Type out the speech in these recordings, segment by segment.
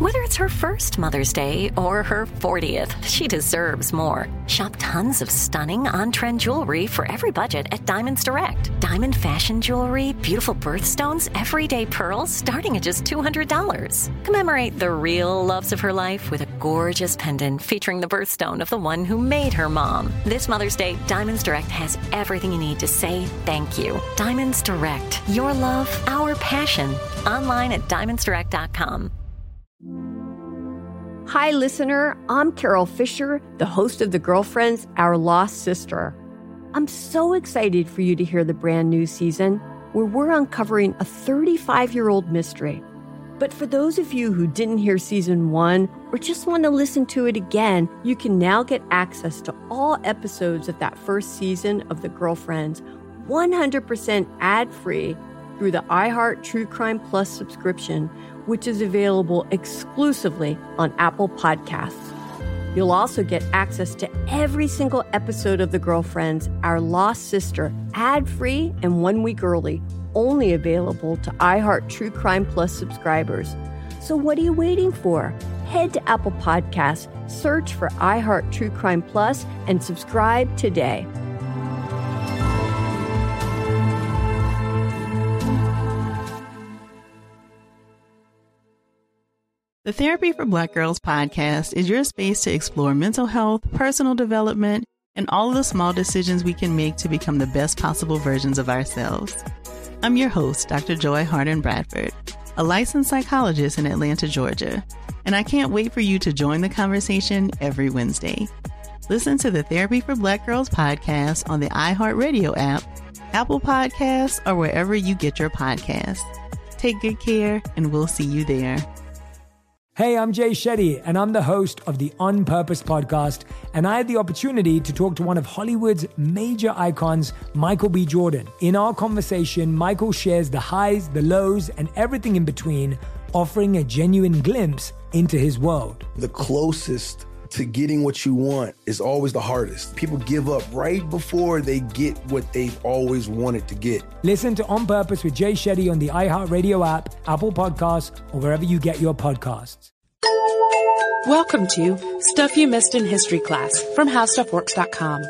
Whether it's her first Mother's Day or her 40th, she deserves more. Shop tons of stunning on-trend jewelry for every budget at Diamonds Direct. Diamond fashion jewelry, beautiful birthstones, everyday pearls starting at just $200. Commemorate the real loves of her life with a gorgeous pendant featuring the birthstone of the one who made her mom. This Mother's Day, Diamonds Direct has everything you need to say thank you. Diamonds Direct. Your love, our passion. Online at diamondsdirect.com. Hi, listener. I'm Carol Fisher, the host of The Girlfriends, Our Lost Sister. I'm so excited for you to hear the brand new season where we're uncovering a 35-year-old mystery. But for those of you who didn't hear season 1 or just want to listen to it again, you can now get access to all episodes of that first season of The Girlfriends 100% ad-free through the iHeart True Crime Plus subscription, which is available exclusively on Apple Podcasts. You'll also get access to every single episode of The Girlfriends, Our Lost Sister, ad-free and 1 week early, only available to iHeart True Crime Plus subscribers. So what are you waiting for? Head to Apple Podcasts, search for iHeart True Crime Plus, and subscribe today. The Therapy for Black Girls podcast is your space to explore mental health, personal development, and all of the small decisions we can make to become the best possible versions of ourselves. I'm your host, Dr. Joy Harden Bradford, a licensed psychologist in Atlanta, Georgia, and I can't wait for you to join the conversation every Wednesday. Listen to the Therapy for Black Girls podcast on the iHeartRadio app, Apple Podcasts, or wherever you get your podcasts. Take good care, and we'll see you there. Hey, I'm Jay Shetty, and I'm the host of the On Purpose podcast, and I had the opportunity to talk to one of Hollywood's major icons, Michael B. Jordan. In our conversation, Michael shares the highs, the lows, and everything in between, offering a genuine glimpse into his world. The closest to getting what you want is always the hardest. People give up right before they get what they've always wanted to get. Listen to On Purpose with Jay Shetty on the iHeartRadio app, Apple Podcasts, or wherever you get your podcasts. Welcome to Stuff You Missed in History Class from HowStuffWorks.com.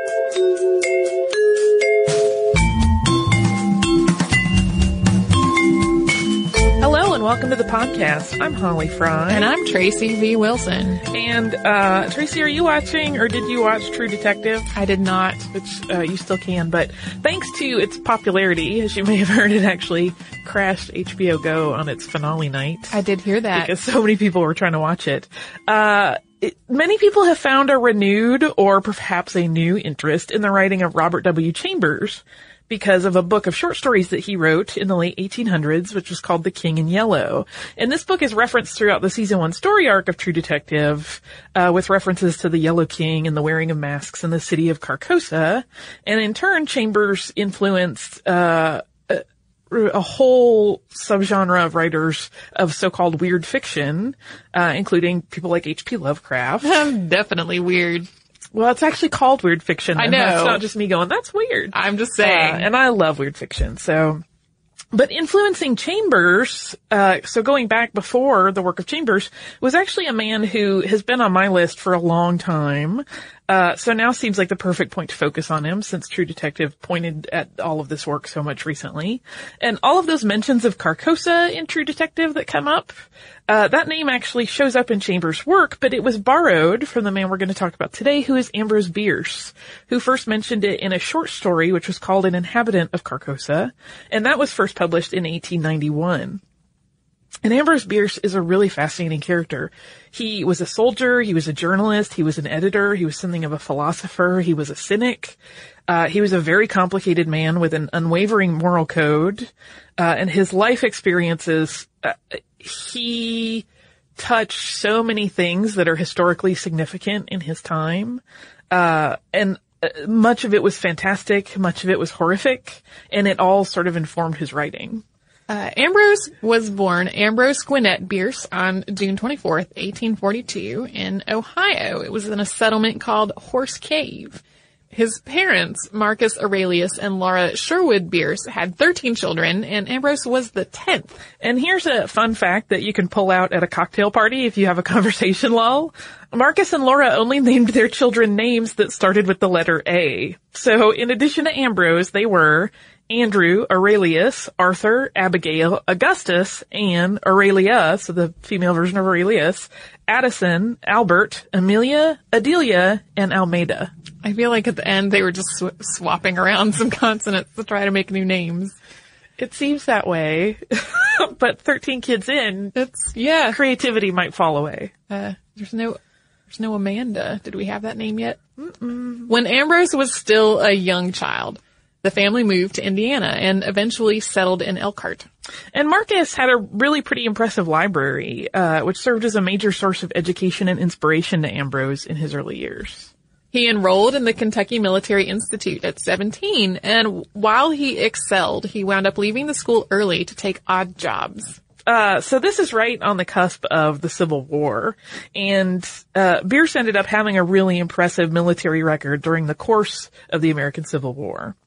Hello and welcome to the podcast. I'm Holly Fry. And I'm Tracy V. Wilson. And Tracy, are you watching or did you watch True Detective? I did not. Which you still can, but thanks to its popularity, as you may have heard, it actually crashed HBO Go on its finale night. I did hear that. Because so many people were trying to watch it. Many people have found a renewed or perhaps a new interest in the writing of Robert W. Chambers because of a book of short stories that he wrote in the late 1800s, which was called The King in Yellow. And this book is referenced throughout the season 1 story arc of True Detective, with references to the Yellow King and the wearing of masks in the city of Carcosa. And in turn, Chambers influenced, a whole subgenre of writers of so-called weird fiction, including people like H.P. Lovecraft. Definitely weird. Well, it's actually called weird fiction. I know. It's not just me going, that's weird. I'm just saying. And I love weird fiction, so. But influencing Chambers, so going back before the work of Chambers, was actually a man who has been on my list for a long time. So now seems like the perfect point to focus on him since True Detective pointed at all of this work so much recently. And all of those mentions of Carcosa in True Detective that come up, that name actually shows up in Chambers' work, but it was borrowed from the man we're going to talk about today, who is Ambrose Bierce, who first mentioned it in a short story, which was called An Inhabitant of Carcosa. And that was first published in 1891. And Ambrose Bierce is a really fascinating character. He was a soldier, he was a journalist, he was an editor, he was something of a philosopher, he was a cynic. He was a very complicated man with an unwavering moral code. And his life experiences, he touched so many things that are historically significant in his time. And much of it was fantastic, much of it was horrific, and it all sort of informed his writing. Ambrose was born Ambrose Gwinnett Bierce on June 24th, 1842 in Ohio. It was in a settlement called Horse Cave. His parents, Marcus Aurelius and Laura Sherwood Bierce, had 13 children, and Ambrose was the 10th. And here's a fun fact that you can pull out at a cocktail party if you have a conversation lull. Marcus and Laura only named their children names that started with the letter A. So in addition to Ambrose, they were Andrew, Aurelius, Arthur, Abigail, Augustus, Anne, Aurelia, so the female version of Aurelius, Addison, Albert, Amelia, Adelia, and Almeida. I feel like at the end they were just swapping around some consonants to try to make new names. It seems that way, but 13 kids in, creativity might fall away. There's no Amanda. Did we have that name yet? Mm-mm. When Ambrose was still a young child, the family moved to Indiana and eventually settled in Elkhart. And Marcus had a really pretty impressive library, which served as a major source of education and inspiration to Ambrose in his early years. He enrolled in the Kentucky Military Institute at 17, and while he excelled, he wound up leaving the school early to take odd jobs. So this is right on the cusp of the Civil War, and Bierce ended up having a really impressive military record during the course of the American Civil War.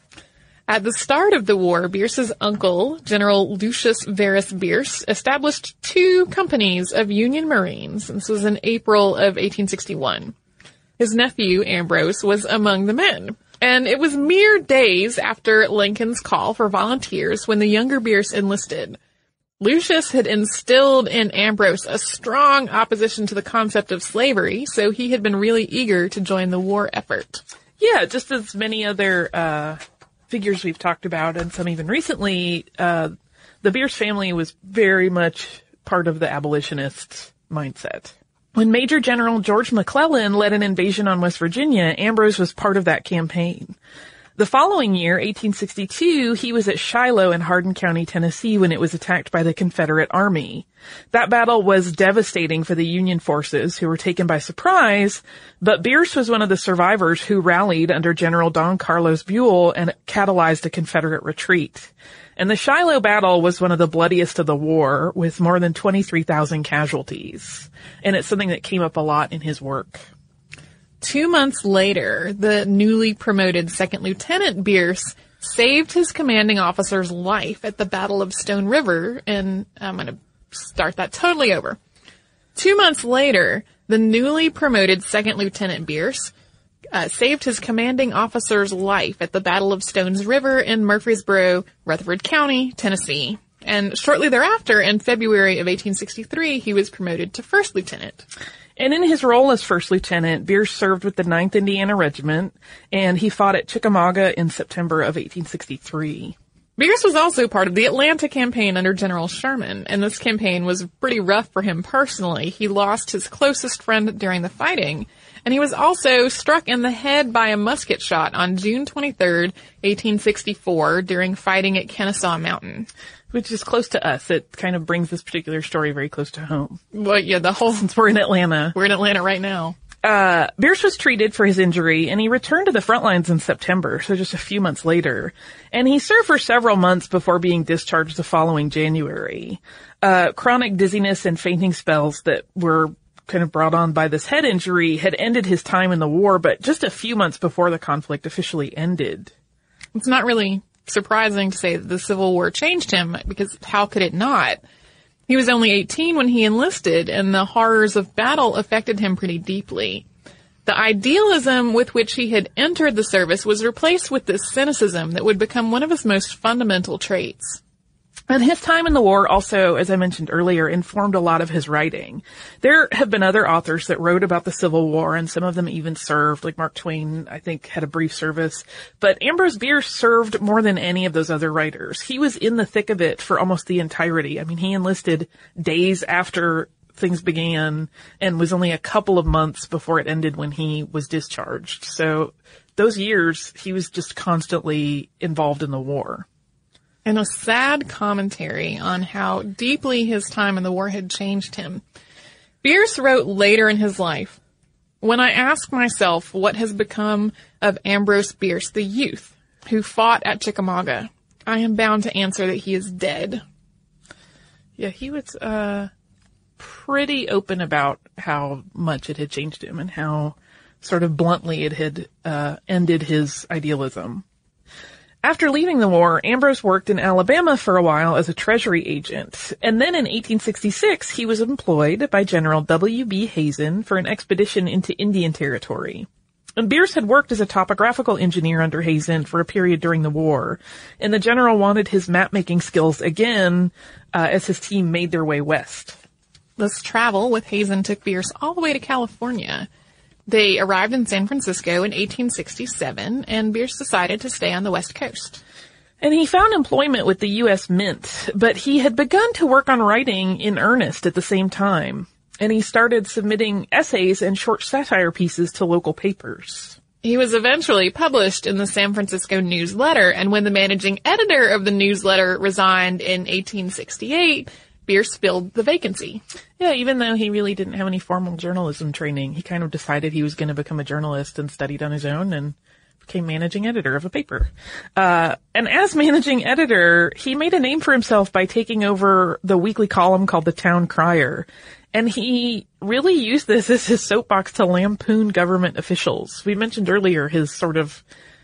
At the start of the war, Bierce's uncle, General Lucius Verus Bierce, established 2 companies of Union Marines. This was in April of 1861. His nephew, Ambrose, was among the men. And it was mere days after Lincoln's call for volunteers when the younger Bierce enlisted. Lucius had instilled in Ambrose a strong opposition to the concept of slavery, so he had been really eager to join the war effort. Yeah, just as many other figures we've talked about, and some even recently, the Bierce family was very much part of the abolitionist mindset. When Major General George McClellan led an invasion on West Virginia, Ambrose was part of that campaign. The following year, 1862, he was at Shiloh in Hardin County, Tennessee, when it was attacked by the Confederate Army. That battle was devastating for the Union forces, who were taken by surprise, but Bierce was one of the survivors who rallied under General Don Carlos Buell and catalyzed a Confederate retreat. And the Shiloh battle was one of the bloodiest of the war, with more than 23,000 casualties. And it's something that came up a lot in his work. 2 months later, the newly promoted second lieutenant Bierce saved his commanding officer's life at the Battle of Stone River, and I'm going to start that totally over. 2 months later, the newly promoted second lieutenant Bierce saved his commanding officer's life at the Battle of Stones River in Murfreesboro, Rutherford County, Tennessee. And shortly thereafter, in February of 1863, he was promoted to first lieutenant. And in his role as first lieutenant, Bierce served with the 9th Indiana Regiment, and he fought at Chickamauga in September of 1863. Bierce was also part of the Atlanta campaign under General Sherman, and this campaign was pretty rough for him personally. He lost his closest friend during the fighting, and he was also struck in the head by a musket shot on June 23rd, 1864, during fighting at Kennesaw Mountain. Which is close to us. It kind of brings this particular story very close to home. Well, yeah, since we're in Atlanta. We're in Atlanta right now. Bierce was treated for his injury, and he returned to the front lines in September, so just a few months later. And he served for several months before being discharged the following January. Chronic dizziness and fainting spells that were kind of brought on by this head injury had ended his time in the war, but just a few months before the conflict officially ended. It's not really surprising to say that the Civil War changed him, because how could it not? He was only 18 when he enlisted, and the horrors of battle affected him pretty deeply. The idealism with which he had entered the service was replaced with this cynicism that would become one of his most fundamental traits. And his time in the war also, as I mentioned earlier, informed a lot of his writing. There have been other authors that wrote about the Civil War, and some of them even served, like Mark Twain, I think, had a brief service. But Ambrose Bierce served more than any of those other writers. He was in the thick of it for almost the entirety. I mean, he enlisted days after things began and was only a couple of months before it ended when he was discharged. So those years, he was just constantly involved in the war. And a sad commentary on how deeply his time in the war had changed him. Bierce wrote later in his life, "When I ask myself what has become of Ambrose Bierce, the youth who fought at Chickamauga, I am bound to answer that he is dead." Yeah, he was pretty open about how much it had changed him and how sort of bluntly it had ended his idealism. After leaving the war, Ambrose worked in Alabama for a while as a Treasury agent, and then in 1866 he was employed by General W.B. Hazen for an expedition into Indian Territory. And Bierce had worked as a topographical engineer under Hazen for a period during the war, and the general wanted his map-making skills again as his team made their way west. This travel with Hazen took Bierce all the way to California. They arrived in San Francisco in 1867, and Bierce decided to stay on the West Coast. And he found employment with the U.S. Mint, but he had begun to work on writing in earnest at the same time. And he started submitting essays and short satire pieces to local papers. He was eventually published in the San Francisco News-Letter, and when the managing editor of the News-Letter resigned in 1868, Bierce filled the vacancy. Yeah, even though he really didn't have any formal journalism training, he kind of decided he was going to become a journalist and studied on his own and became managing editor of a paper. And as managing editor, he made a name for himself by taking over the weekly column called The Town Crier. And he really used this as his soapbox to lampoon government officials. We mentioned earlier his sort of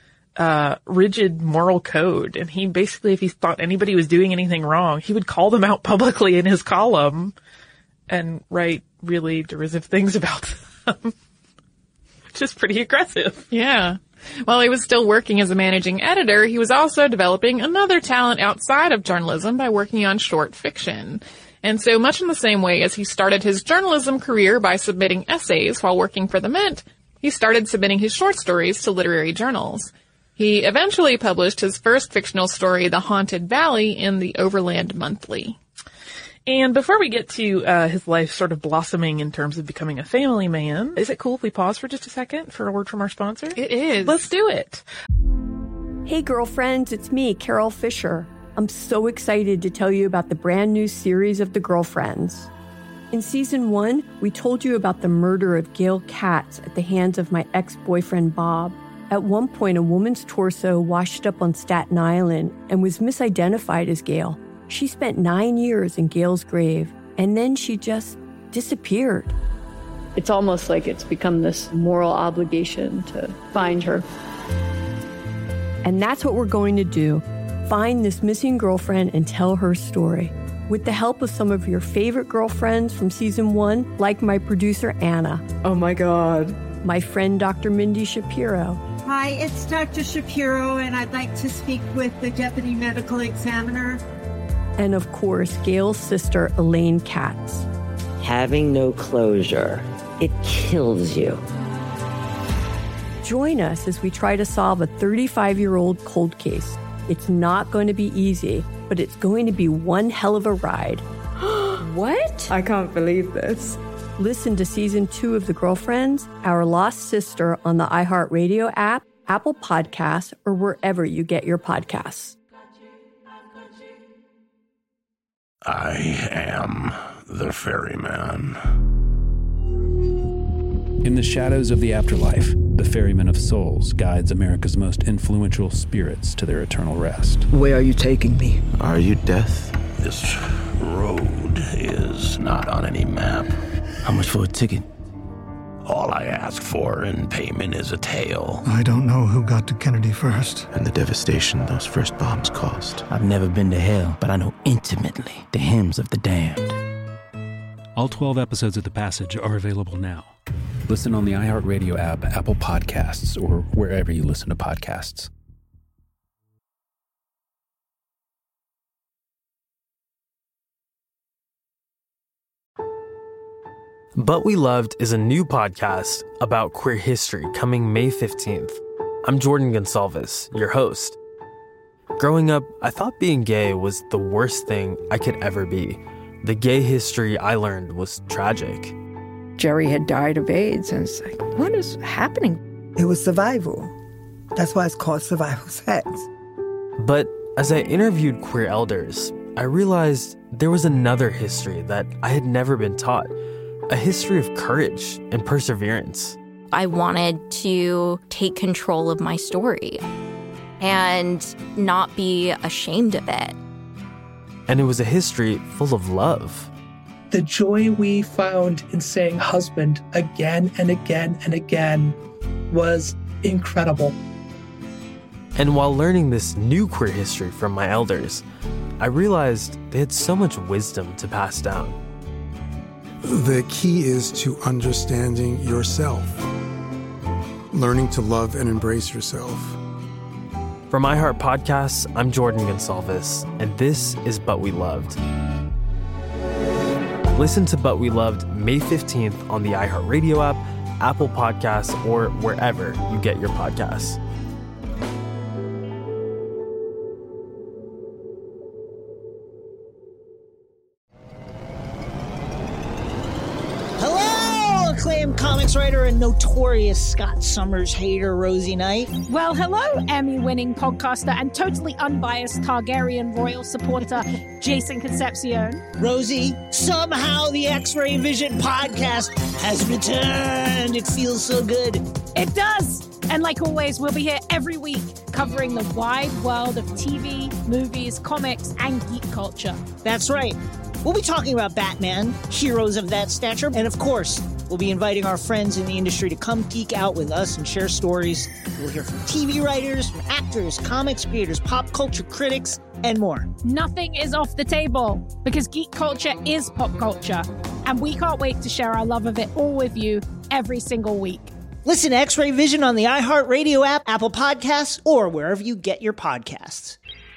rigid moral code. And he basically, if he thought anybody was doing anything wrong, he would call them out publicly in his column and write really derisive things about them, which is pretty aggressive. Yeah. While he was still working as a managing editor, he was also developing another talent outside of journalism by working on short fiction. And so much in the same way as he started his journalism career by submitting essays while working for the Mint, he started submitting his short stories to literary journals. He eventually published his first fictional story, The Haunted Valley, in the Overland Monthly. And before we get to his life sort of blossoming in terms of becoming a family man, is it cool if we pause for just a second for a word from our sponsor? It is. Let's do it. Hey, girlfriends, it's me, Carol Fisher. I'm so excited to tell you about the brand new series of The Girlfriends. In season 1, we told you about the murder of Gail Katz at the hands of my ex-boyfriend, Bob. At one point, a woman's torso washed up on Staten Island and was misidentified as Gail. She spent 9 years in Gail's grave, and then she just disappeared. It's almost like it's become this moral obligation to find her. And that's what we're going to do. Find this missing girlfriend and tell her story. With the help of some of your favorite girlfriends from season 1, like my producer, Anna. Oh my God. My friend, Dr. Mindy Shapiro. Hi, it's Dr. Shapiro, and I'd like to speak with the Deputy Medical Examiner. And of course, Gail's sister, Elaine Katz. Having no closure, it kills you. Join us as we try to solve a 35-year-old cold case. It's not going to be easy, but it's going to be one hell of a ride. What? I can't believe this. Listen to season 2 of The Girlfriends, Our Lost Sister on the iHeartRadio app, Apple Podcasts, or wherever you get your podcasts. I am the ferryman. In the shadows of the afterlife, the Ferryman of Souls guides America's most influential spirits to their eternal rest. Where are you taking me? Are you death? This road is not on any map. How much for a ticket? All I ask for in payment is a tale. I don't know who got to Kennedy first. And the devastation those first bombs caused. I've never been to hell, but I know intimately the hymns of the damned. All 12 episodes of The Passage are available now. Listen on the iHeartRadio app, Apple Podcasts, or wherever you listen to podcasts. But We Loved is a new podcast about queer history coming May 15th. I'm Jordan Gonsalves, your host. Growing up, I thought being gay was the worst thing I could ever be. The gay history I learned was tragic. Jerry had died of AIDS, and it's like, what is happening? It was survival. That's why it's called survival sex. But as I interviewed queer elders, I realized there was another history that I had never been taught. A history of courage and perseverance. I wanted to take control of my story and not be ashamed of it. And it was a history full of love. the joy we found in saying husband again and again and again was incredible. And while learning this new queer history from my elders, I realized they had so much wisdom to pass down. The key is to understanding yourself, learning to love and embrace yourself. From iHeart Podcasts, I'm Jordan Gonsalves, and this is But We Loved. Listen to But We Loved May 15th on the iHeartRadio app, Apple Podcasts, or wherever you get your podcasts. Acclaimed comics writer and notorious Scott Summers hater Rosie Knight. Well, hello, Emmy-winning podcaster and totally unbiased Targaryen royal supporter Jason Concepcion. Rosie, somehow the X-Ray Vision podcast has returned. It feels so good. It does. And like always, we'll be here every week covering the wide world of TV, movies, comics, and geek culture. That's right. We'll be talking about Batman, heroes of that stature, and of course, we'll be inviting our friends in the industry to come geek out with us and share stories. We'll hear from TV writers, from actors, comics creators, pop culture critics, and more. Nothing is off the table because geek culture is pop culture, and we can't wait to share our love of it all with you every single week. Listen to X-Ray Vision on the iHeartRadio app, Apple Podcasts, or wherever you get your podcasts.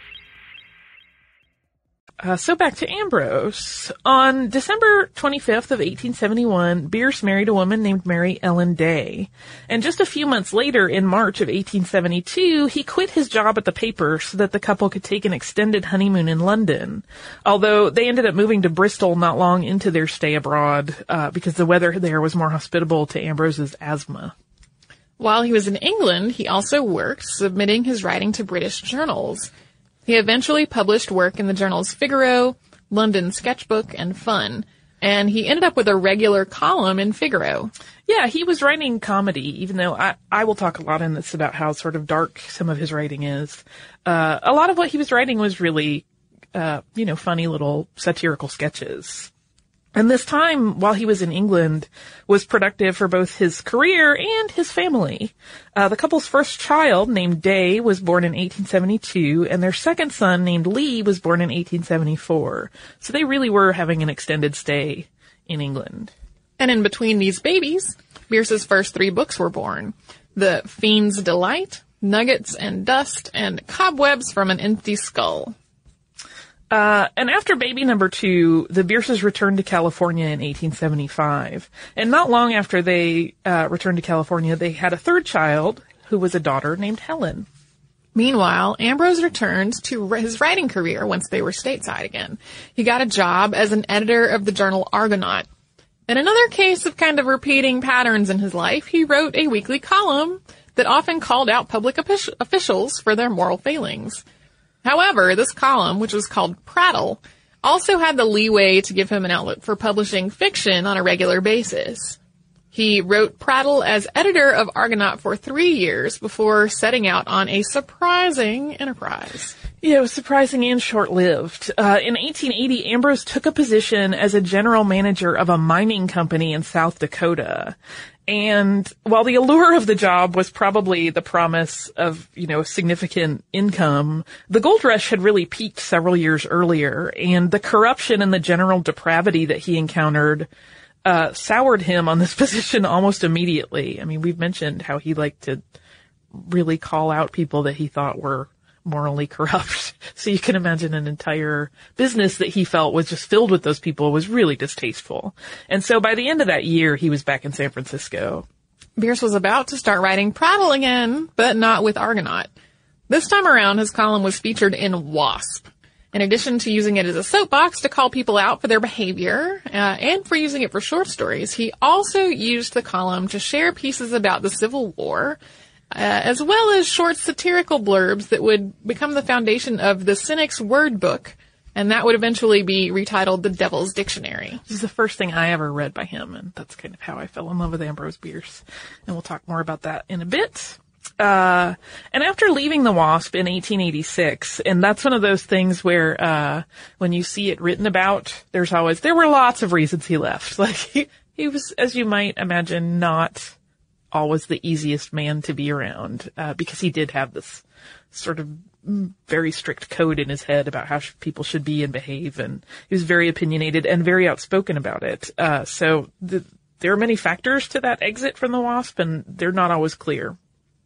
So back to Ambrose. On December 25th of 1871, Bierce married a woman named Mary Ellen Day. And just a few months later, in March of 1872, he quit his job at the paper so that the couple could take an extended honeymoon in London. Although they ended up moving to Bristol not long into their stay abroad, because the weather there was more hospitable to Ambrose's asthma. While he was in England, he also worked submitting his writing to British journals. He eventually published work in the journals Figaro, London Sketchbook, and Fun, and he ended up with a regular column in Figaro. Yeah, he was writing comedy, even though I will talk a lot in this about how sort of dark some of his writing is. A lot of what he was writing was really, funny little satirical sketches. And this time, while he was in England, was productive for both his career and his family. The couple's first child, named Day, was born in 1872, and their second son, named Lee, was born in 1874. So they really were having an extended stay in England. And in between these babies, Bierce's first 3 books were born. The Fiend's Delight, Nuggets and Dust, and Cobwebs from an Empty Skull. And after baby number 2, the Bierces returned to California in 1875. And not long after they returned to California, they had a third child, who was a daughter named Helen. Meanwhile, Ambrose returned to his writing career once they were stateside again. He got a job as an editor of the journal Argonaut. In another case of kind of repeating patterns in his life, he wrote a weekly column that often called out public officials for their moral failings. However, this column, which was called Prattle, also had the leeway to give him an outlet for publishing fiction on a regular basis. He wrote Prattle as editor of Argonaut for 3 years before setting out on a surprising enterprise. Yeah, it was surprising and short-lived. In 1880, Ambrose took a position as a general manager of a mining company in South Dakota. And while the allure of the job was probably the promise of, significant income, the gold rush had really peaked several years earlier, and the corruption and the general depravity that he encountered soured him on this position almost immediately. I mean, we've mentioned how he liked to really call out people that he thought were morally corrupt. So you can imagine an entire business that he felt was just filled with those people was really distasteful. And so by the end of that year, he was back in San Francisco. Bierce was about to start writing Prattle again, but not with Argonaut. This time around, his column was featured in Wasp. In addition to using it as a soapbox to call people out for their behavior, and for using it for short stories, he also used the column to share pieces about the Civil War, as well as short satirical blurbs that would become the foundation of the Cynic's Word Book, and that would eventually be retitled The Devil's Dictionary. This is the first thing I ever read by him, and that's kind of how I fell in love with Ambrose Bierce. And we'll talk more about that in a bit. And after leaving the WASP in 1886, and that's one of those things where, when you see it written about, there were lots of reasons he left. Like, he was, as you might imagine, not always the easiest man to be around, because he did have this sort of very strict code in his head about how people should be and behave, and he was very opinionated and very outspoken about it. So there are many factors to that exit from the WASP, and they're not always clear.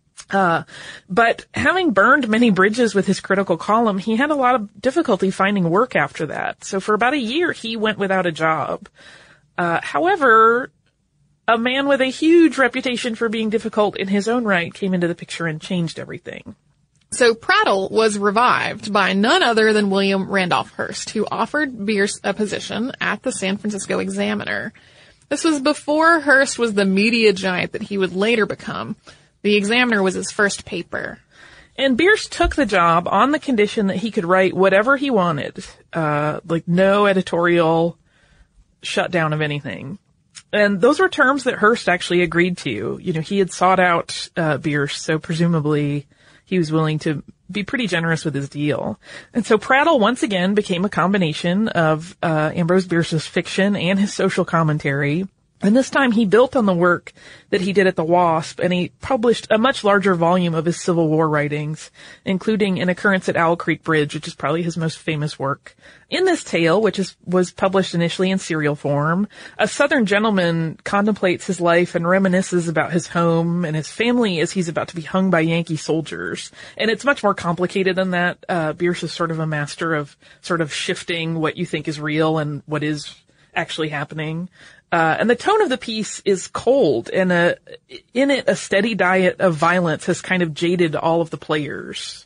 But having burned many bridges with his critical column, he had a lot of difficulty finding work after that. So for about a year, he went without a job. However, a man with a huge reputation for being difficult in his own right came into the picture and changed everything. So Prattle was revived by none other than William Randolph Hearst, who offered Bierce a position at the San Francisco Examiner. This was before Hearst was the media giant that he would later become. The Examiner was his first paper. And Bierce took the job on the condition that he could write whatever he wanted, like no editorial shutdown of anything. And those were terms that Hearst actually agreed to. You know, he had sought out Bierce, so presumably he was willing to be pretty generous with his deal. And so Prattle once again became a combination of Ambrose Bierce's fiction and his social commentary. And this time he built on the work that he did at the WASP, and he published a much larger volume of his Civil War writings, including An Occurrence at Owl Creek Bridge, which is probably his most famous work. In this tale, which was published initially in serial form, a Southern gentleman contemplates his life and reminisces about his home and his family as he's about to be hung by Yankee soldiers. And it's much more complicated than that. Bierce is sort of a master of sort of shifting what you think is real and what is actually happening. And the tone of the piece is cold, and in it, a steady diet of violence has kind of jaded all of the players,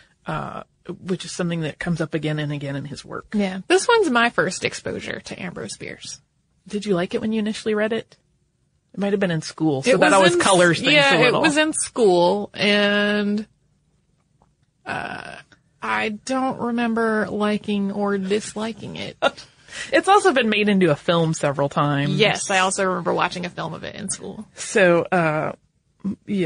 which is something that comes up again and again in his work. Yeah. This one's my first exposure to Ambrose Bierce. Did you like it when you initially read it? It might have been in school, so that always colors things a little. Yeah, it was in school, and I don't remember liking or disliking it. It's also been made into a film several times. Yes, I also remember watching a film of it in school. So, yeah,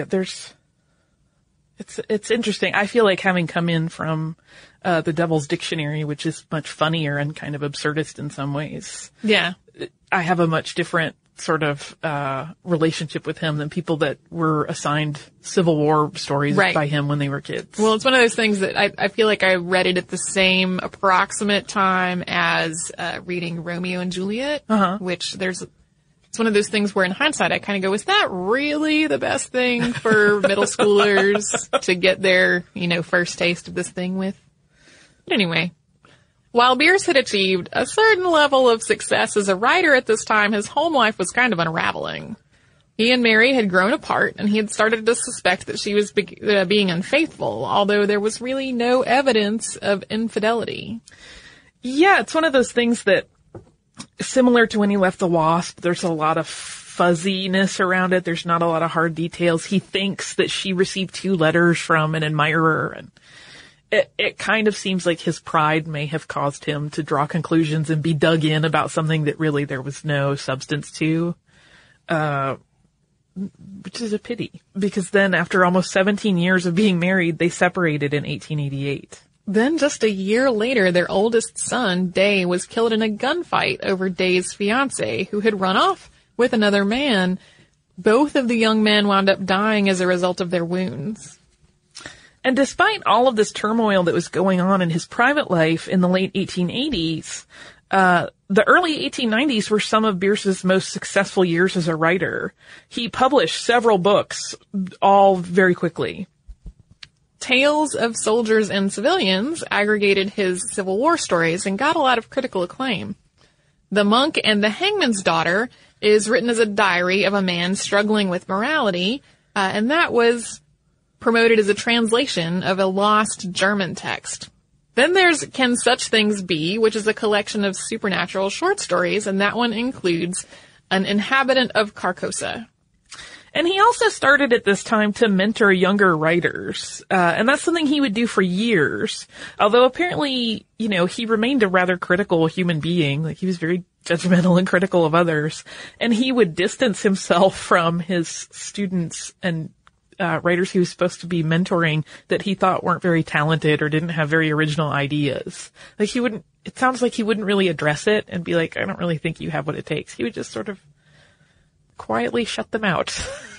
it's interesting. I feel like having come in from, the Devil's Dictionary, which is much funnier and kind of absurdist in some ways. Yeah. I have a much different sort of, relationship with him than people that were assigned Civil War stories by him when they were kids. Well, it's one of those things that I feel like I read it at the same approximate time as, reading Romeo and Juliet, which it's one of those things where in hindsight I kind of go, is that really the best thing for middle schoolers to get their, first taste of this thing with? But anyway. While Bierce had achieved a certain level of success as a writer at this time, his home life was kind of unraveling. He and Mary had grown apart, and he had started to suspect that she was being unfaithful, although there was really no evidence of infidelity. Yeah, it's one of those things that, similar to when he left the WASP, there's a lot of fuzziness around it. There's not a lot of hard details. He thinks that she received 2 letters from an admirer, and it kind of seems like his pride may have caused him to draw conclusions and be dug in about something that really there was no substance to, which is a pity, because then after almost 17 years of being married, they separated in 1888. Then just a year later, their oldest son, Day, was killed in a gunfight over Day's fiance, who had run off with another man. Both of the young men wound up dying as a result of their wounds. And despite all of this turmoil that was going on in his private life in the late 1880s, the early 1890s were some of Bierce's most successful years as a writer. He published several books, all very quickly. Tales of Soldiers and Civilians aggregated his Civil War stories and got a lot of critical acclaim. The Monk and the Hangman's Daughter is written as a diary of a man struggling with morality, and that was promoted as a translation of a lost German text. Then there's Can Such Things Be, which is a collection of supernatural short stories, and that one includes An Inhabitant of Carcosa. And he also started at this time to mentor younger writers, and that's something he would do for years. Although apparently, he remained a rather critical human being. Like, he was very judgmental and critical of others, and he would distance himself from his students and writers he was supposed to be mentoring that he thought weren't very talented or didn't have very original ideas. Like it sounds like he wouldn't really address it and be like, I don't really think you have what it takes. He would just sort of quietly shut them out.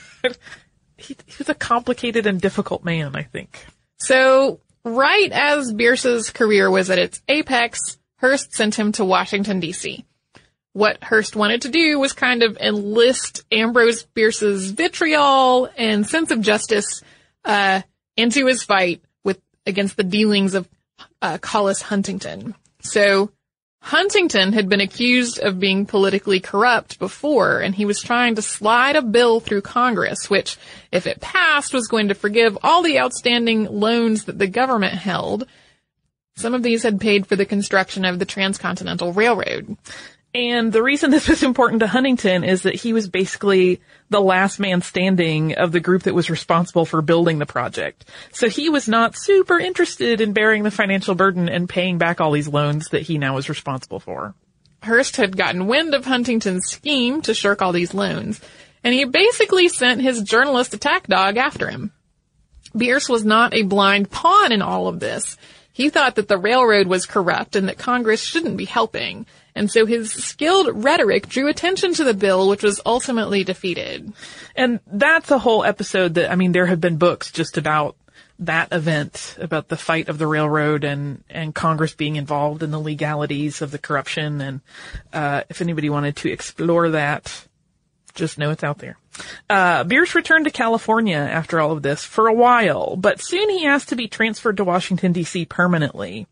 He was a complicated and difficult man, I think. So, right as Bierce's career was at its apex, Hearst sent him to Washington, D.C. What Hearst wanted to do was kind of enlist Ambrose Bierce's vitriol and sense of justice into his fight against the dealings of Collis Huntington. So, Huntington had been accused of being politically corrupt before, and he was trying to slide a bill through Congress, which, if it passed, was going to forgive all the outstanding loans that the government held. Some of these had paid for the construction of the Transcontinental Railroad. And the reason this was important to Huntington is that he was basically the last man standing of the group that was responsible for building the project. So he was not super interested in bearing the financial burden and paying back all these loans that he now was responsible for. Hearst had gotten wind of Huntington's scheme to shirk all these loans, and he basically sent his journalist attack dog after him. Bierce was not a blind pawn in all of this. He thought that the railroad was corrupt and that Congress shouldn't be helping. And so his skilled rhetoric drew attention to the bill, which was ultimately defeated. And that's a whole episode that, there have been books just about that event, about the fight of the railroad and Congress being involved in the legalities of the corruption. And, if anybody wanted to explore that, just know it's out there. Bierce returned to California after all of this for a while, but soon he asked to be transferred to Washington, D.C. permanently.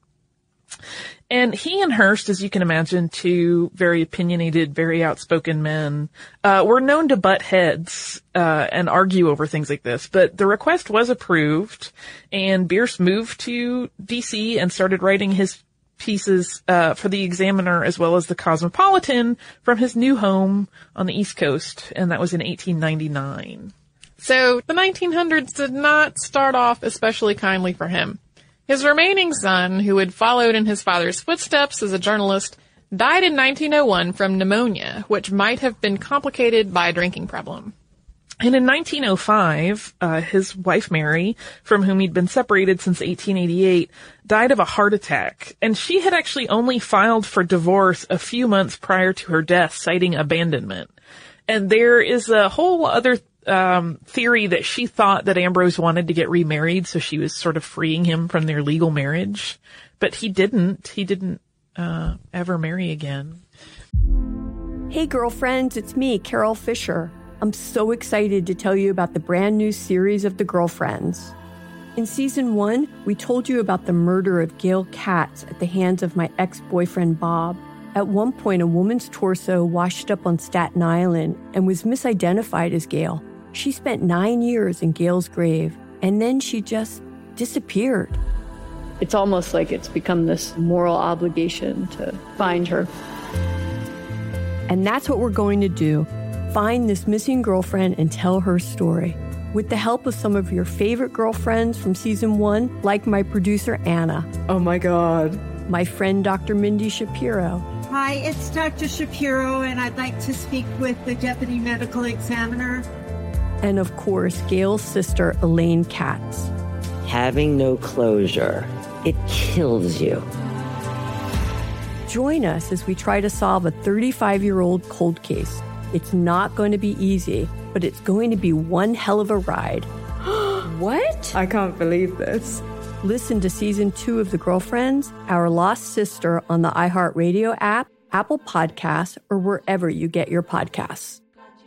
And he and Hearst, as you can imagine, two very opinionated, very outspoken men, were known to butt heads, and argue over things like this. But the request was approved, and Bierce moved to D.C. and started writing his pieces, for the Examiner as well as the Cosmopolitan from his new home on the East Coast. And that was in 1899. So the 1900s did not start off especially kindly for him. His remaining son, who had followed in his father's footsteps as a journalist, died in 1901 from pneumonia, which might have been complicated by a drinking problem. And in 1905, his wife Mary, from whom he'd been separated since 1888, died of a heart attack. And she had actually only filed for divorce a few months prior to her death, citing abandonment. And there is a whole other theory that she thought that Ambrose wanted to get remarried, so she was sort of freeing him from their legal marriage. But he didn't. He didn't ever marry again. Hey, girlfriends, it's me, Carol Fisher. I'm so excited to tell you about the brand new series of The Girlfriends. In season 1, we told you about the murder of Gail Katz at the hands of my ex-boyfriend Bob. At one point, a woman's torso washed up on Staten Island and was misidentified as Gail. She spent 9 years in Gail's grave, and then she just disappeared. It's almost like it's become this moral obligation to find her. And that's what we're going to do. Find this missing girlfriend and tell her story. With the help of some of your favorite girlfriends from season 1, like my producer Anna. Oh my God. My friend Dr. Mindy Shapiro. Hi, it's Dr. Shapiro, and I'd like to speak with the Deputy Medical Examiner. And of course, Gail's sister, Elaine Katz. Having no closure, it kills you. Join us as we try to solve a 35-year-old cold case. It's not going to be easy, but it's going to be one hell of a ride. What? I can't believe this. Listen to season 2 of The Girlfriends, Our Lost Sister on the iHeartRadio app, Apple Podcasts, or wherever you get your podcasts.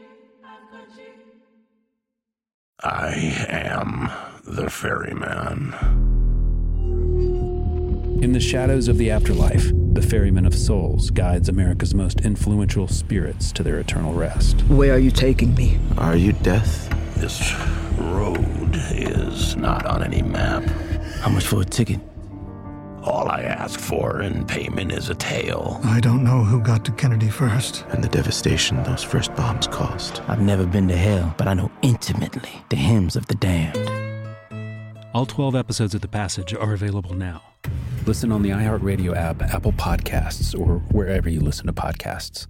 I am the ferryman. In the shadows of the afterlife, the Ferryman of Souls guides America's most influential spirits to their eternal rest. Where are you taking me? Are you death? This road is not on any map. How much for a ticket? All I ask for in payment is a tale. I don't know who got to Kennedy first. And the devastation those first bombs caused. I've never been to hell, but I know intimately the hymns of the damned. All 12 episodes of The Passage are available now. Listen on the iHeartRadio app, Apple Podcasts, or wherever you listen to podcasts.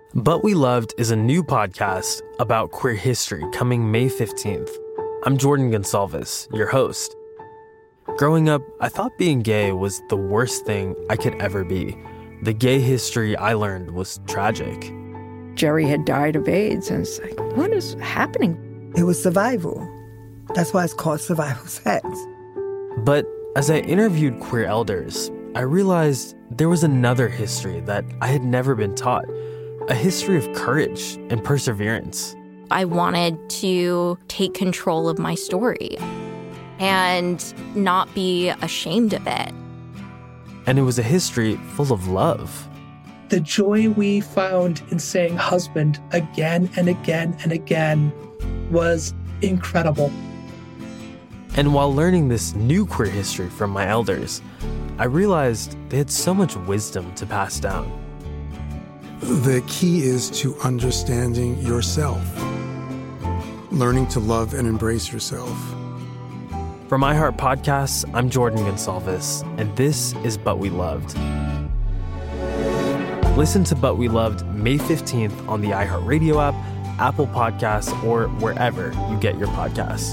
But We Loved is a new podcast about queer history coming May 15th. I'm Jordan Gonsalves, your host. Growing up, I thought being gay was the worst thing I could ever be. The gay history I learned was tragic. Jerry had died of AIDS, and it's like, what is happening? It was survival. That's why it's called survival sex. But as I interviewed queer elders, I realized there was another history that I had never been taught. A history of courage and perseverance. I wanted to take control of my story and not be ashamed of it. And it was a history full of love. The joy we found in saying husband again and again and again was incredible. And while learning this new queer history from my elders, I realized they had so much wisdom to pass down. The key is to understanding yourself, learning to love and embrace yourself. From iHeart Podcasts, I'm Jordan Gonsalves, and this is But We Loved. Listen to But We Loved May 15th on the iHeart Radio app, Apple Podcasts, or wherever you get your podcasts.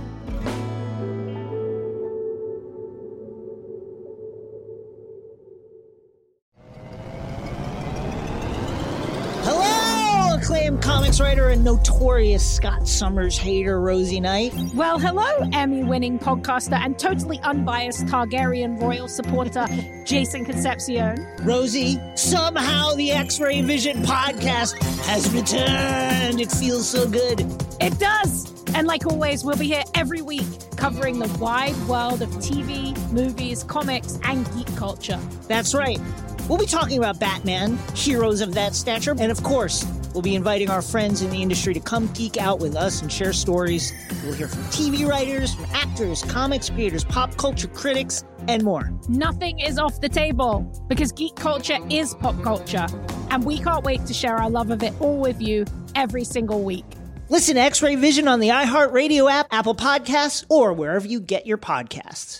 Acclaimed comics writer and notorious Scott Summers hater, Rosie Knight. Well, hello, Emmy-winning podcaster and totally unbiased Targaryen royal supporter, Jason Concepcion. Rosie, somehow the X-Ray Vision podcast has returned. It feels so good. It does. And like always, we'll be here every week covering the wide world of TV, movies, comics, and geek culture. That's right. We'll be talking about Batman, heroes of that stature, and of course, we'll be inviting our friends in the industry to come geek out with us and share stories. We'll hear from TV writers, from actors, comics creators, pop culture critics, and more. Nothing is off the table because geek culture is pop culture, and we can't wait to share our love of it all with you every single week. Listen to X-Ray Vision on the iHeart Radio app, Apple Podcasts, or wherever you get your podcasts.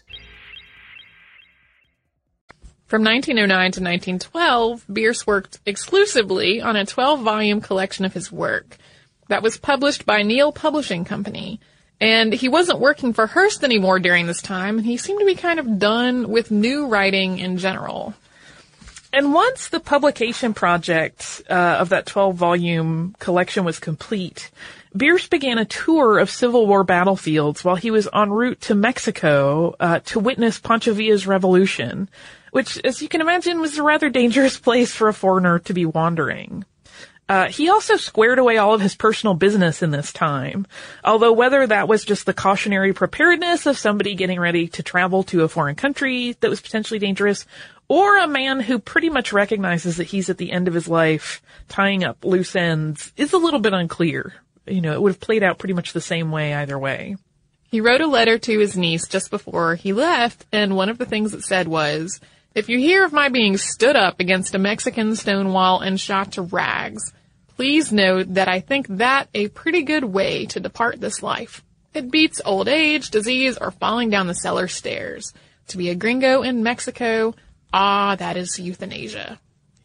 From 1909 to 1912, Bierce worked exclusively on a 12-volume collection of his work that was published by Neal Publishing Company. And he wasn't working for Hearst anymore during this time, and he seemed to be kind of done with new writing in general. And once the publication project of that 12-volume collection was complete, Bierce began a tour of Civil War battlefields while he was en route to Mexico to witness Pancho Villa's revolution, which, as you can imagine, was a rather dangerous place for a foreigner to be wandering. He also squared away all of his personal business in this time, although whether that was just the cautionary preparedness of somebody getting ready to travel to a foreign country that was potentially dangerous, or a man who pretty much recognizes that he's at the end of his life tying up loose ends, is a little bit unclear. You know, it would have played out pretty much the same way either way. He wrote a letter to his niece just before he left, and one of the things it said was, "If you hear of my being stood up against a Mexican stone wall and shot to rags, please note that I think that a pretty good way to depart this life. It beats old age, disease, or falling down the cellar stairs. To be a gringo in Mexico, that is euthanasia."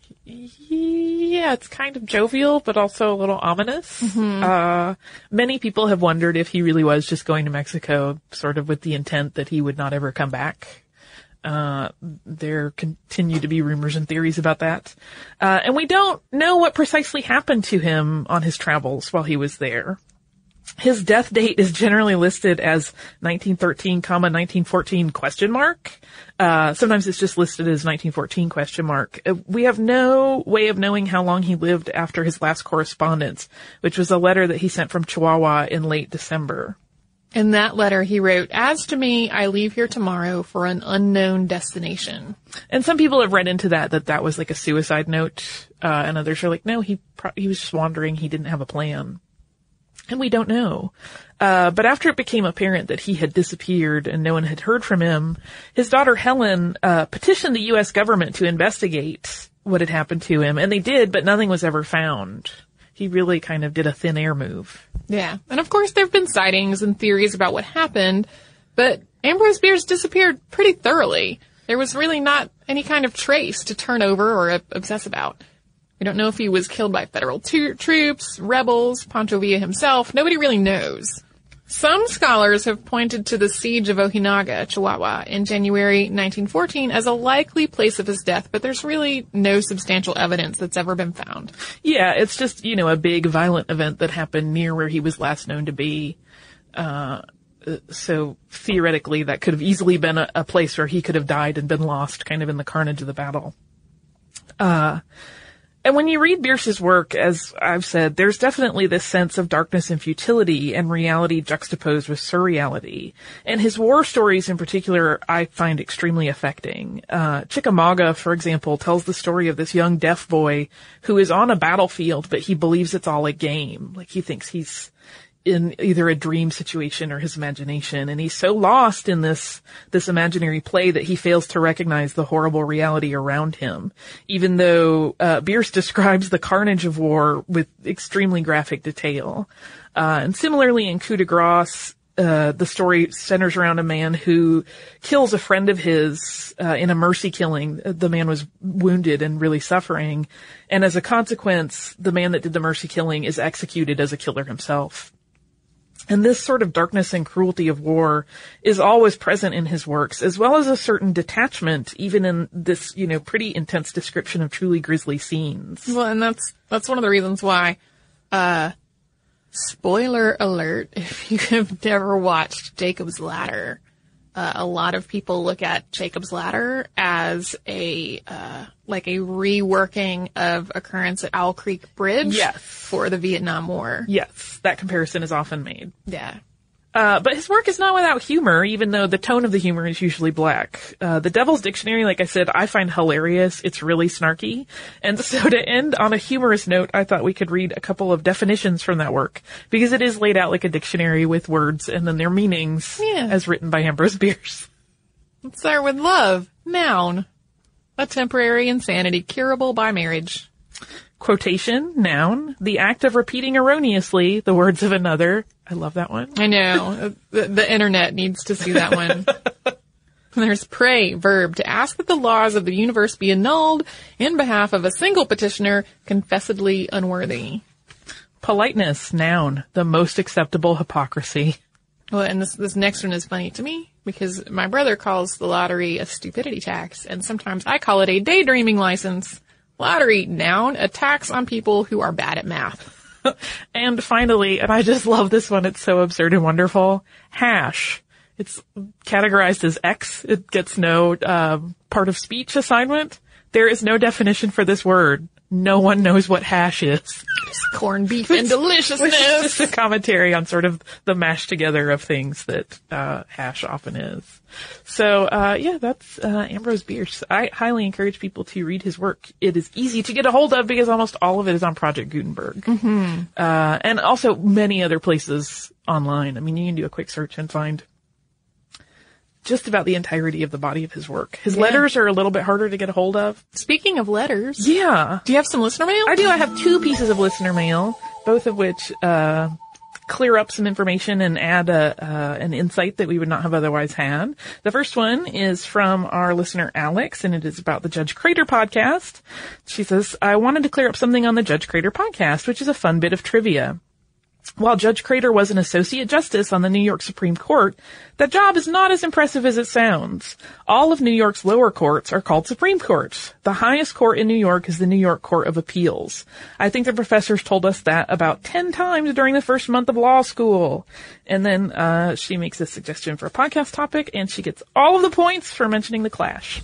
Yeah, it's kind of jovial, but also a little ominous. Mm-hmm. Many people have wondered if he really was just going to Mexico sort of with the intent that he would not ever come back. There continue to be rumors and theories about that. And we don't know what precisely happened to him on his travels while he was there. His death date is generally listed as 1913, 1914 ? Sometimes it's just listed as 1914 ? We have no way of knowing how long he lived after his last correspondence, which was a letter that he sent from Chihuahua in late December. In that letter, he wrote, "As to me, I leave here tomorrow for an unknown destination." And some people have read into that was like a suicide note, and others are like, no, he was just wandering. He didn't have a plan. And we don't know. But after it became apparent that he had disappeared and no one had heard from him, his daughter Helen petitioned the U.S. government to investigate what had happened to him. And they did, but nothing was ever found. He really kind of did a thin air move. Yeah. And of course there have been sightings and theories about what happened, but Ambrose Bierce disappeared pretty thoroughly. There was really not any kind of trace to turn over or obsess about. We don't know if he was killed by federal troops, rebels, Pancho Villa himself. Nobody really knows. Some scholars have pointed to the siege of Ojinaga, Chihuahua, in January 1914 as a likely place of his death, but there's really no substantial evidence that's ever been found. Yeah, it's just, a big violent event that happened near where he was last known to be. So theoretically, that could have easily been a place where he could have died and been lost kind of in the carnage of the battle. And when you read Bierce's work, as I've said, there's definitely this sense of darkness and futility and reality juxtaposed with surreality. And his war stories in particular, I find extremely affecting. Chickamauga, for example, tells the story of this young deaf boy who is on a battlefield, but he believes it's all a game. Like, he thinks he's in either a dream situation or his imagination. And he's so lost in this imaginary play that he fails to recognize the horrible reality around him, even though Bierce describes the carnage of war with extremely graphic detail. And similarly in Coup de Grace, the story centers around a man who kills a friend of his in a mercy killing. The man was wounded and really suffering. And as a consequence, the man that did the mercy killing is executed as a killer himself. And this sort of darkness and cruelty of war is always present in his works, as well as a certain detachment, even in this, pretty intense description of truly grisly scenes. Well, and that's one of the reasons why, spoiler alert, if you have never watched Jacob's Ladder, a lot of people look at Jacob's Ladder as a reworking of Occurrence at Owl Creek Bridge for the Vietnam War. Yes, that comparison is often made. Yeah. But his work is not without humor, even though the tone of the humor is usually black. The Devil's Dictionary, like I said, I find hilarious. It's really snarky. And so to end on a humorous note, I thought we could read a couple of definitions from that work, because it is laid out like a dictionary with words and then their meanings as written by Ambrose Bierce. Let's start with love. Noun. A temporary insanity curable by marriage. Quotation, noun, the act of repeating erroneously the words of another. I love that one. I know. The internet needs to see that one. There's pray, verb, to ask that the laws of the universe be annulled in behalf of a single petitioner confessedly unworthy. Politeness, noun, the most acceptable hypocrisy. Well, and this next one is funny to me because my brother calls the lottery a stupidity tax, and sometimes I call it a daydreaming license. Lottery, noun, a tax on people who are bad at math. And finally, and I just love this one, it's so absurd and wonderful, hash. It's categorized as X. It gets no part of speech assignment. There is no definition for this word. No one knows what hash is. Just corned beef and deliciousness. It's just a commentary on sort of the mashed together of things that hash often is. So, that's Ambrose Bierce. I highly encourage people to read his work. It is easy to get a hold of because almost all of it is on Project Gutenberg. Mm-hmm. And also many other places online. I mean, you can do a quick search and find just about the entirety of the body of his work. His letters are a little bit harder to get a hold of. Speaking of letters. Yeah. Do you have some listener mail? I do. I have 2 pieces of listener mail, both of which clear up some information and add an insight that we would not have otherwise had. The first one is from our listener Alex, and it is about the Judge Crater podcast. She says, I wanted to clear up something on the Judge Crater podcast, which is a fun bit of trivia. While Judge Crater was an associate justice on the New York Supreme Court, that job is not as impressive as it sounds. All of New York's lower courts are called Supreme Courts. The highest court in New York is the New York Court of Appeals. I think the professors told us that about 10 times during the first month of law school. And then she makes a suggestion for a podcast topic, and she gets all of the points for mentioning the Clash.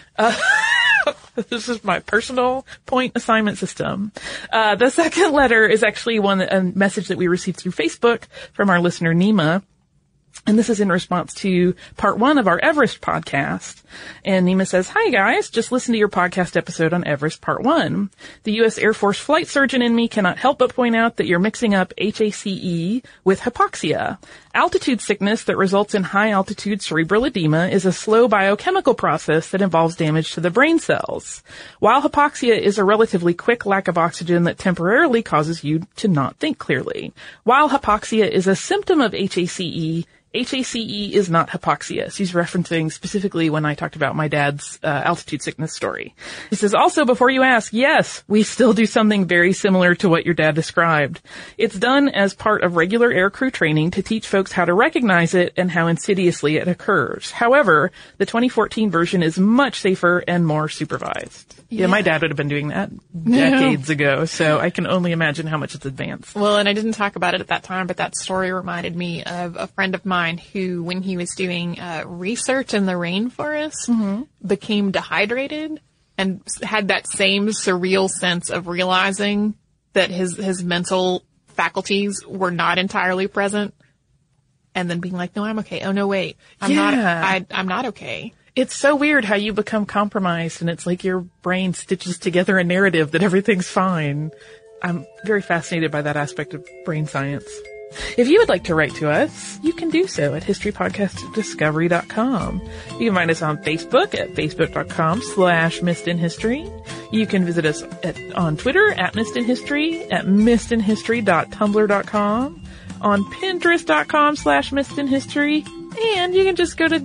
This is my personal point assignment system. The second letter is actually a message that we received through Facebook from our listener Nima. And this is in response to part 1 of our Everest podcast. And Nima says, hi guys, just listen to your podcast episode on Everest part 1. The U.S. Air Force flight surgeon in me cannot help but point out that you're mixing up HACE with hypoxia. Altitude sickness that results in high altitude cerebral edema is a slow biochemical process that involves damage to the brain cells. While hypoxia is a relatively quick lack of oxygen that temporarily causes you to not think clearly. While hypoxia is a symptom of HACE, HACE is not hypoxia. She's referencing specifically when I talked about my dad's altitude sickness story. He says, also, before you ask, yes, we still do something very similar to what your dad described. It's done as part of regular aircrew training to teach folks how to recognize it and how insidiously it occurs. However, the 2014 version is much safer and more supervised. Yeah, my dad would have been doing that decades ago, so I can only imagine how much it's advanced. Well, and I didn't talk about it at that time, but that story reminded me of a friend of mine who, when he was doing research in the rainforest, became dehydrated and had that same surreal sense of realizing that his mental faculties were not entirely present, and then being like, no, I'm okay. Oh, no, wait. I'm not okay. It's so weird how you become compromised and it's like your brain stitches together a narrative that everything's fine. I'm very fascinated by that aspect of brain science. If you would like to write to us, you can do so at historypodcast@discovery.com. You can find us on Facebook at facebook.com/missedinhistory. You can visit us on Twitter at missedinhistory, at missedinhistory.tumblr.com, on pinterest.com/missedinhistory, and you can just go to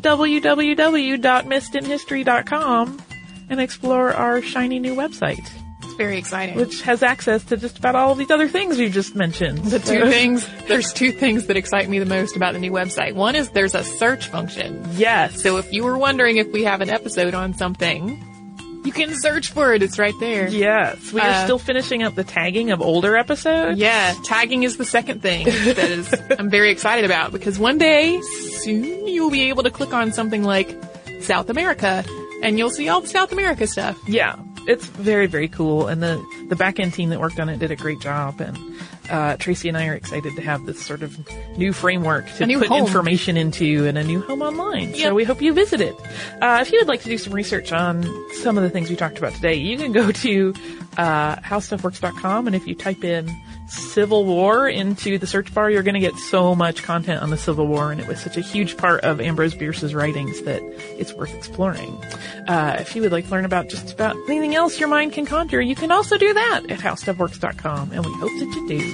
www.missedinhistory.com and explore our shiny new website. It's very exciting. Which has access to just about all of these other things you just mentioned. There's two things that excite me the most about the new website. One is there's a search function. Yes. So if you were wondering if we have an episode on something, you can search for it. It's right there. Yes. We are still finishing up the tagging of older episodes. Yeah. Tagging is the second thing that I'm very excited about, because one day soon you'll be able to click on something like South America and you'll see all the South America stuff. Yeah. It's very, very cool. And the back-end team that worked on it did a great job. And Tracy and I are excited to have this sort of new framework to put information into and a new home online. Yep. So we hope you visit it. If you would like to do some research on some of the things we talked about today, you can go to howstuffworks.com, and if you type in Civil War into the search bar, you're going to get so much content on the Civil War, and it was such a huge part of Ambrose Bierce's writings that it's worth exploring. If you would like to learn about just about anything else your mind can conjure, you can also do that at howstuffworks.com, and we hope that you do.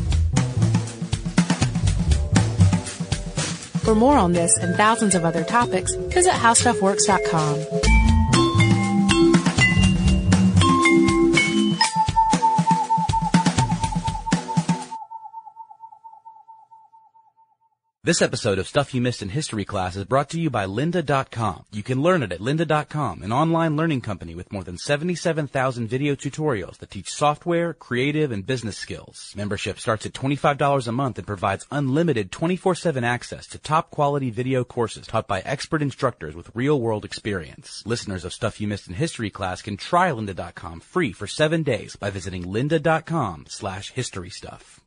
For more on this and thousands of other topics, visit howstuffworks.com. This episode of Stuff You Missed in History Class is brought to you by lynda.com. You can learn it at lynda.com, an online learning company with more than 77,000 video tutorials that teach software, creative, and business skills. Membership starts at $25 a month and provides unlimited 24/7 access to top-quality video courses taught by expert instructors with real-world experience. Listeners of Stuff You Missed in History Class can try lynda.com free for 7 days by visiting lynda.com/historystuff.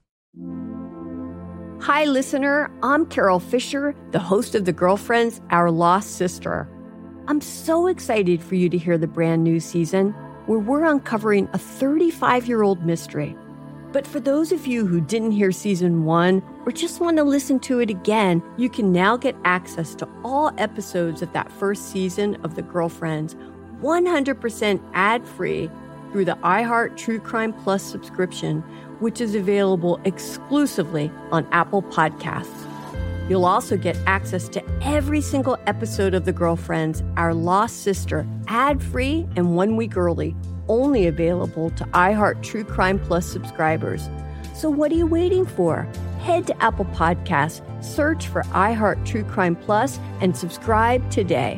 Hi, listener. I'm Carol Fisher, the host of The Girlfriends, Our Lost Sister. I'm so excited for you to hear the brand new season where we're uncovering a 35-year-old mystery. But for those of you who didn't hear season 1 or just want to listen to it again, you can now get access to all episodes of that first season of The Girlfriends 100% ad-free through the iHeart True Crime Plus subscription, which is available exclusively on Apple Podcasts. You'll also get access to every single episode of The Girlfriends, Our Lost Sister, ad-free and 1 week early, only available to iHeart True Crime Plus subscribers. So what are you waiting for? Head to Apple Podcasts, search for iHeart True Crime Plus, and subscribe today.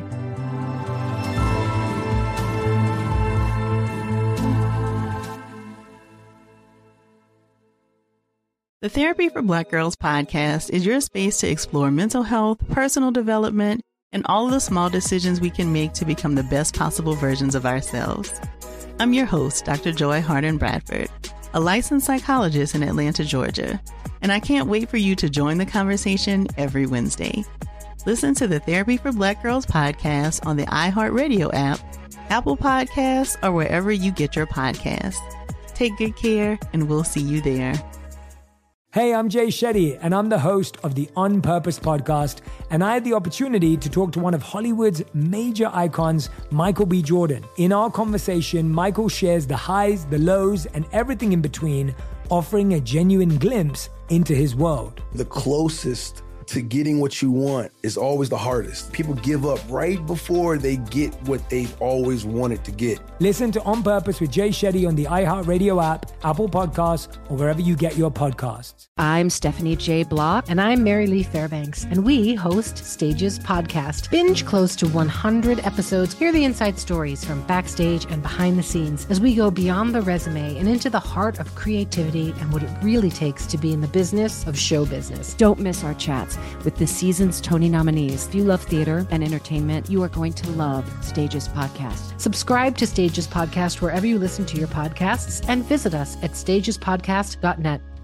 The Therapy for Black Girls podcast is your space to explore mental health, personal development, and all of the small decisions we can make to become the best possible versions of ourselves. I'm your host, Dr. Joy Harden Bradford, a licensed psychologist in Atlanta, Georgia, and I can't wait for you to join the conversation every Wednesday. Listen to the Therapy for Black Girls podcast on the iHeartRadio app, Apple Podcasts, or wherever you get your podcasts. Take good care, and we'll see you there. Hey, I'm Jay Shetty, and I'm the host of the On Purpose podcast, and I had the opportunity to talk to one of Hollywood's major icons, Michael B. Jordan. In our conversation, Michael shares the highs, the lows, and everything in between, offering a genuine glimpse into his world. The closest to getting what you want is always the hardest. People give up right before they get what they've always wanted to get. Listen to On Purpose with Jay Shetty on the iHeartRadio app, Apple Podcasts, or wherever you get your podcasts. I'm Stephanie J. Block. And I'm Mary Lee Fairbanks. And we host Stages Podcast. Binge close to 100 episodes. Hear the inside stories from backstage and behind the scenes as we go beyond the resume and into the heart of creativity and what it really takes to be in the business of show business. Don't miss our chats with this season's Tony nominees. If you love theater and entertainment, you are going to love Stages Podcast. Subscribe to Stages Podcast wherever you listen to your podcasts and visit us at stagespodcast.net.